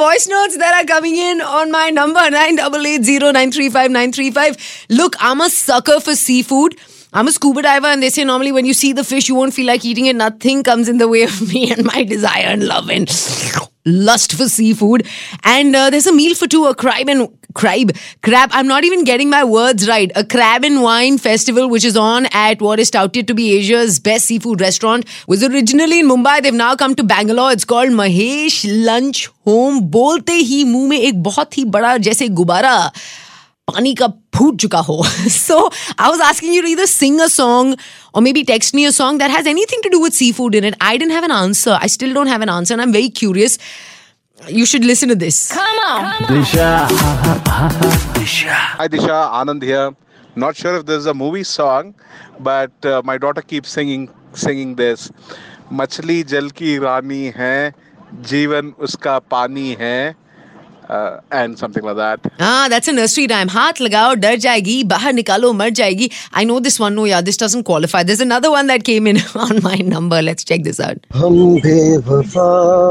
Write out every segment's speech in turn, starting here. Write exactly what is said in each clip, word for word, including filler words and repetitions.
voice notes that are coming in on my number nine eight eight zero nine three five nine three five. Look, I'm a sucker for seafood. I'm a scuba diver, and they say normally when you see the fish, you won't feel like eating it. Nothing comes in the way of me and my desire and love and lust for seafood. And uh, there's a meal for two, a crab and crab, crab. I'm not even getting my words right. A crab and wine festival, which is on at what is touted to be Asia's best seafood restaurant, was originally in Mumbai. They've now come to Bangalore. It's called Mahesh Lunch Home. बोलते ही मुंह में एक बहुत ही बड़ा जैसे गुब्बारा पानी का फूट चुका हो. So I was asking you to either sing a song or maybe text me a song that has anything to do with seafood in it. I didn't have an answer. I still don't have an answer, and I'm very curious. You should listen to this. Come on. Disha. Disha. Hi Disha, Anand here. Not sure if this is a movie song, but uh, my daughter keeps singing singing this. मछली जल की रानी है, जीवन उसका पानी है. Uh, and something like that. Ah, that's a nursery rhyme. Haath lagao, dar jayegi, bahar nikalo, mar jayegi. I know this one. No, yeah, this doesn't qualify. There's another one that came in on my number. Let's check this out. Hum bewafa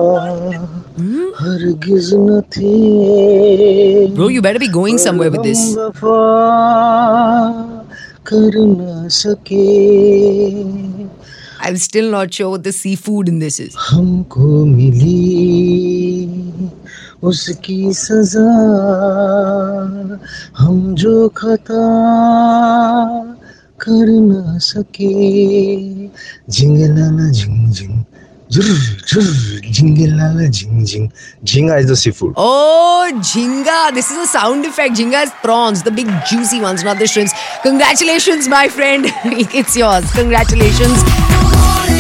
hargiz na the. Bro, you better be going somewhere with this. Hum wafa kar na sake. I'm still not sure what the seafood in this is. हमको मिली उसकी सजा, हम जो खता कर ना सके. Jingalala jing jing, jingalala jing jing. Jinga is the seafood. Oh, jhinga. This is a sound effect. Jhinga is prawns, the big juicy ones, not the shrimps. Congratulations, my friend. It's yours. Congratulations.